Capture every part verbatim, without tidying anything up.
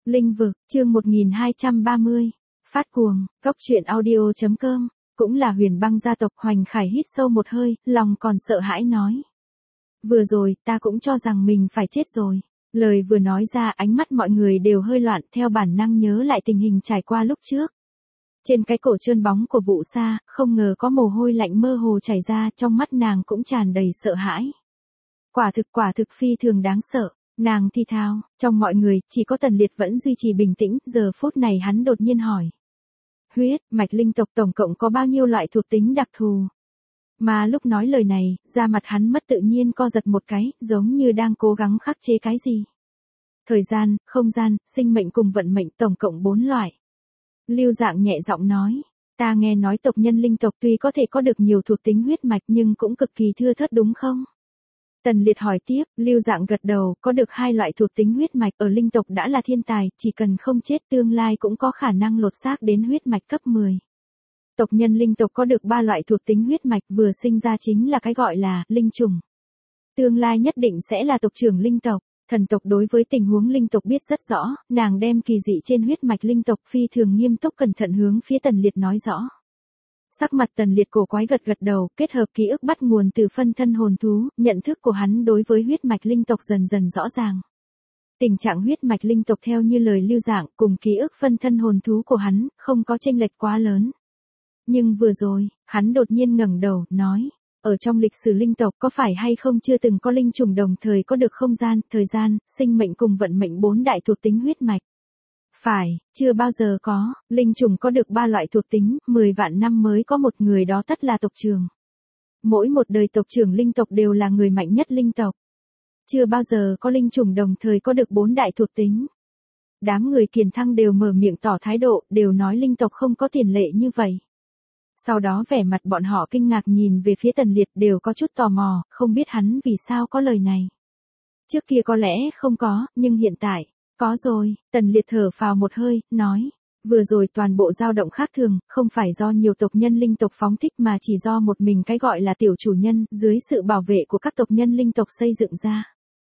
Linh vực, chương một nghìn hai trăm ba mươi. Phát cuồng, Cốc truyện audio chấm com, cũng là Huyền Băng gia tộc. Hoành Khải hít sâu một hơi, lòng còn sợ hãi nói. Vừa rồi, ta cũng cho rằng mình phải chết rồi. Lời vừa nói ra, ánh mắt mọi người đều hơi loạn, theo bản năng nhớ lại tình hình trải qua lúc trước. Trên cái cổ trơn bóng của Vũ Sa, không ngờ có mồ hôi lạnh mơ hồ chảy ra, trong mắt nàng cũng tràn đầy sợ hãi. Quả thực quả thực phi thường đáng sợ. Nàng thi thao, trong mọi người, chỉ có Tần Liệt vẫn duy trì bình tĩnh, giờ phút này hắn đột nhiên hỏi. Huyết, mạch linh tộc tổng cộng có bao nhiêu loại thuộc tính đặc thù? Mà lúc nói lời này, da mặt hắn mất tự nhiên co giật một cái, giống như đang cố gắng khắc chế cái gì. Thời gian, không gian, sinh mệnh cùng vận mệnh tổng cộng bốn loại. Lưu Dạng nhẹ giọng nói, ta nghe nói tộc nhân linh tộc tuy có thể có được nhiều thuộc tính huyết mạch nhưng cũng cực kỳ thưa thớt đúng không? Tần Liệt hỏi tiếp, Lưu Dạng gật đầu, có được hai loại thuộc tính huyết mạch ở linh tộc đã là thiên tài, chỉ cần không chết tương lai cũng có khả năng lột xác đến huyết mạch cấp mười. Tộc nhân linh tộc có được ba loại thuộc tính huyết mạch vừa sinh ra chính là cái gọi là linh trùng. Tương lai nhất định sẽ là tộc trưởng linh tộc. Thần tộc đối với tình huống linh tộc biết rất rõ, nàng đem kỳ dị trên huyết mạch linh tộc phi thường nghiêm túc cẩn thận hướng phía Tần Liệt nói rõ. Sắc mặt Tần Liệt cổ quái gật gật đầu, kết hợp ký ức bắt nguồn từ phân thân hồn thú, nhận thức của hắn đối với huyết mạch linh tộc dần dần rõ ràng. Tình trạng huyết mạch linh tộc theo như lời Lưu Dạng cùng ký ức phân thân hồn thú của hắn, không có chênh lệch quá lớn. Nhưng vừa rồi, hắn đột nhiên ngẩng đầu, nói, ở trong lịch sử linh tộc có phải hay không chưa từng có linh trùng đồng thời có được không gian, thời gian, sinh mệnh cùng vận mệnh bốn đại thuộc tính huyết mạch? Phải, chưa bao giờ có, linh trùng có được ba loại thuộc tính, mười vạn năm mới có một người đó tất là tộc trưởng. Mỗi một đời tộc trưởng linh tộc đều là người mạnh nhất linh tộc. Chưa bao giờ có linh trùng đồng thời có được bốn đại thuộc tính. Đám người Kiền Thăng đều mở miệng tỏ thái độ, đều nói linh tộc không có tiền lệ như vậy. Sau đó vẻ mặt bọn họ kinh ngạc nhìn về phía Tần Liệt đều có chút tò mò, không biết hắn vì sao có lời này. Trước kia có lẽ không có, nhưng hiện tại, có rồi. Tần Liệt thở phào một hơi, nói, vừa rồi toàn bộ dao động khác thường, không phải do nhiều tộc nhân linh tộc phóng thích mà chỉ do một mình cái gọi là tiểu chủ nhân, dưới sự bảo vệ của các tộc nhân linh tộc xây dựng ra.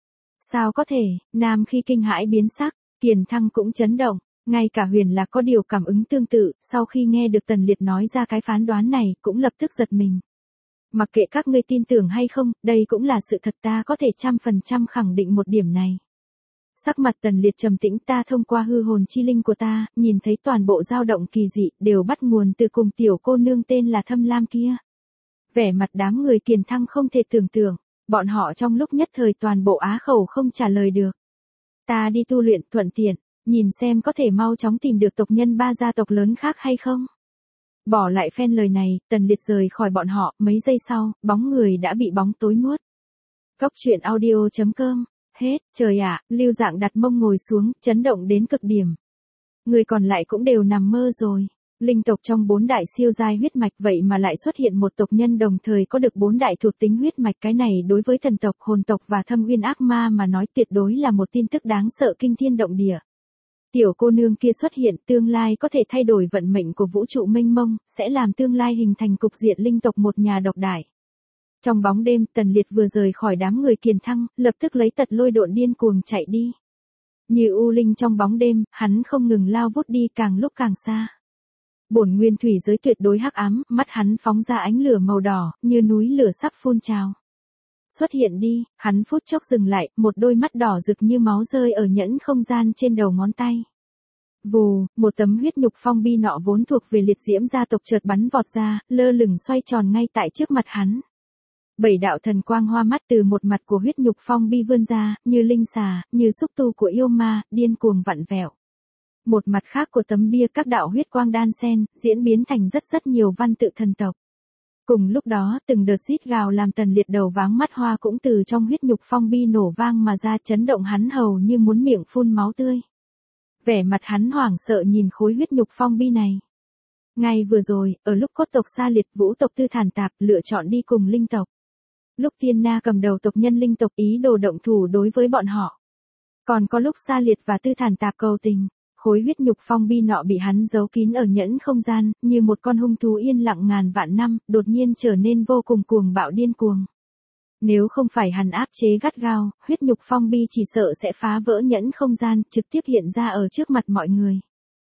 Sao có thể, Nam khi kinh hãi biến sắc, Kiền Thăng cũng chấn động. Ngay cả Huyền Lạc có điều cảm ứng tương tự, sau khi nghe được Tần Liệt nói ra cái phán đoán này, cũng lập tức giật mình. Mặc kệ các ngươi tin tưởng hay không, đây cũng là sự thật, ta có thể trăm phần trăm khẳng định một điểm này. Sắc mặt Tần Liệt trầm tĩnh, ta thông qua hư hồn chi linh của ta, nhìn thấy toàn bộ dao động kỳ dị, đều bắt nguồn từ cùng tiểu cô nương tên là Thâm Lam kia. Vẻ mặt đám người Kiền Thăng không thể tưởng tượng, bọn họ trong lúc nhất thời toàn bộ á khẩu không trả lời được. Ta đi tu luyện thuận tiện. Nhìn xem có thể mau chóng tìm được tộc nhân ba gia tộc lớn khác hay không. Bỏ lại phen lời này, Tần Liệt rời khỏi bọn họ, mấy giây sau, bóng người đã bị bóng tối nuốt. Cốc truyện audio chấm com, hết, trời ạ, Lưu Dạng đặt mông ngồi xuống, chấn động đến cực điểm. Người còn lại cũng đều nằm mơ rồi. Linh tộc trong bốn đại siêu giai huyết mạch vậy mà lại xuất hiện một tộc nhân đồng thời có được bốn đại thuộc tính huyết mạch, cái này đối với thần tộc, hồn tộc và thâm uyên ác ma mà nói tuyệt đối là một tin tức đáng sợ kinh thiên động địa. Tiểu cô nương kia xuất hiện tương lai có thể thay đổi vận mệnh của vũ trụ mênh mông, sẽ làm tương lai hình thành cục diện linh tộc một nhà độc đại. Trong bóng đêm, Tần Liệt vừa rời khỏi đám người Kiền Thăng, lập tức lấy tật lôi độn điên cuồng chạy đi. Như u linh trong bóng đêm, hắn không ngừng lao vút đi càng lúc càng xa. Bổn nguyên thủy giới tuyệt đối hắc ám, mắt hắn phóng ra ánh lửa màu đỏ, như núi lửa sắp phun trào. Xuất hiện đi, hắn phút chốc dừng lại, một đôi mắt đỏ rực như máu rơi ở nhẫn không gian trên đầu ngón tay. Vù, một tấm huyết nhục phong bi nọ vốn thuộc về liệt diễm gia tộc chợt bắn vọt ra, lơ lửng xoay tròn ngay tại trước mặt hắn. Bảy đạo thần quang hoa mắt từ một mặt của huyết nhục phong bi vươn ra, như linh xà, như xúc tu của yêu ma, điên cuồng vặn vẹo. Một mặt khác của tấm bia các đạo huyết quang đan xen, diễn biến thành rất rất nhiều văn tự thần tộc. Cùng lúc đó, từng đợt rít gào làm Tần Liệt đầu váng mắt hoa cũng từ trong huyết nhục phong bi nổ vang mà ra, chấn động hắn hầu như muốn miệng phun máu tươi. Vẻ mặt hắn hoảng sợ nhìn khối huyết nhục phong bi này. Ngay vừa rồi, ở lúc cốt tộc Sa Liệt, Vũ tộc Tư Thản Tạp lựa chọn đi cùng linh tộc. Lúc Tiên Na cầm đầu tộc nhân linh tộc ý đồ động thủ đối với bọn họ. Còn có lúc Sa Liệt và Tư Thản Tạp cầu tình. Khối huyết nhục phong bi nọ bị hắn giấu kín ở nhẫn không gian, như một con hung thú yên lặng ngàn vạn năm, đột nhiên trở nên vô cùng cuồng bạo điên cuồng. Nếu không phải hắn áp chế gắt gao, huyết nhục phong bi chỉ sợ sẽ phá vỡ nhẫn không gian, trực tiếp hiện ra ở trước mặt mọi người.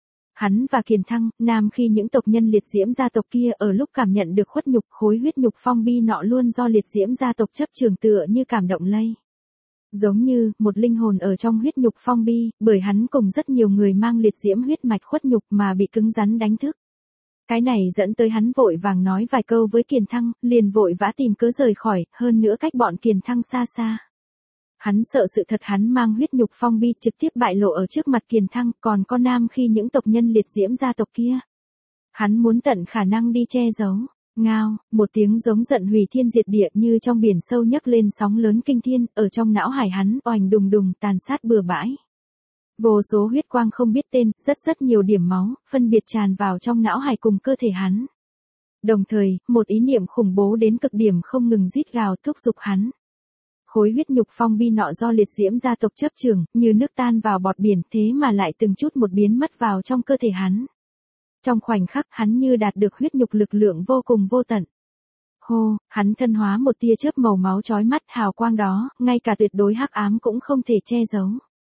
Hắn và Kiền Thăng, nam khi những tộc nhân liệt diễm gia tộc kia ở lúc cảm nhận được khuất nhục khối huyết nhục phong bi nọ luôn do liệt diễm gia tộc chấp trường tựa như cảm động lây. Giống như, một linh hồn ở trong huyết nhục phong bi, bởi hắn cùng rất nhiều người mang liệt diễm huyết mạch khuất nhục mà bị cứng rắn đánh thức. Cái này dẫn tới hắn vội vàng nói vài câu với Kiền Thăng, liền vội vã tìm cớ rời khỏi, hơn nữa cách bọn Kiền Thăng xa xa. Hắn sợ sự thật hắn mang huyết nhục phong bi trực tiếp bại lộ ở trước mặt Kiền Thăng, còn con nam khi những tộc nhân liệt diễm gia tộc kia. Hắn muốn tận khả năng đi che giấu. Ngao, một tiếng giống giận hủy thiên diệt địa như trong biển sâu nhấc lên sóng lớn kinh thiên, ở trong não hải hắn oành đùng đùng tàn sát bừa bãi. Vô số huyết quang không biết tên, rất rất nhiều điểm máu, phân biệt tràn vào trong não hải cùng cơ thể hắn. Đồng thời, một ý niệm khủng bố đến cực điểm không ngừng rít gào thúc giục hắn. Khối huyết nhục phong bi nọ do liệt diễm gia tộc chấp trường, như nước tan vào bọt biển, thế mà lại từng chút một biến mất vào trong cơ thể hắn. Trong khoảnh khắc hắn như đạt được huyết nhục lực lượng vô cùng vô tận. Hô, hắn thân hóa một tia chớp màu máu chói mắt, hào quang đó, ngay cả tuyệt đối hắc ám cũng không thể che giấu.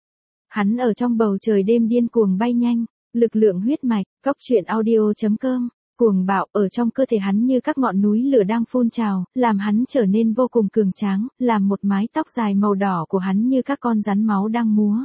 Hắn ở trong bầu trời đêm điên cuồng bay nhanh, lực lượng huyết mạch, góc truyện audio chấm com, cuồng bạo ở trong cơ thể hắn như các ngọn núi lửa đang phun trào, làm hắn trở nên vô cùng cường tráng, làm một mái tóc dài màu đỏ của hắn như các con rắn máu đang múa.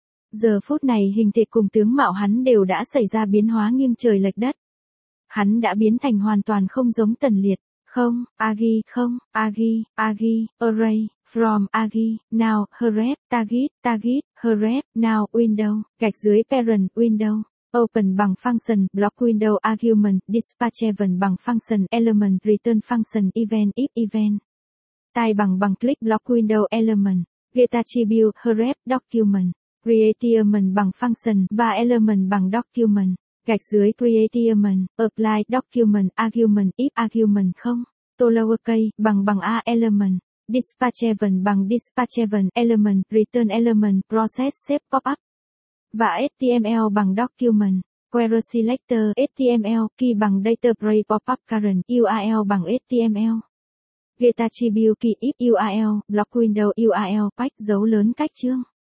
Giờ phút này hình thể cùng tướng mạo hắn đều đã xảy ra biến hóa nghiêng trời lệch đất. Hắn đã biến thành hoàn toàn không giống Tần Liệt. Không, Agi, không, Agi, Agi, Array, from Agi, now, Href, target, target, Href, now, window, gạch dưới parent, window, open bằng function, block window argument, dispatch event bằng function, element, return function, event, if event. Tai bằng bằng click block window element, get attribute, Href, document, create element bằng function, và element bằng document. Gạch dưới create element, apply document argument if argument không, to lowercase bằng bằng a element, dispatch event bằng dispatch event element, return element, process save pop-up, và ếch ti em eo bằng document, query selector ếch ti em eo, key bằng data break pop-up current, u a lờ bằng ếch ti em eo, get attribute key if u a lờ, block window u a lờ, pack dấu lớn cách chương.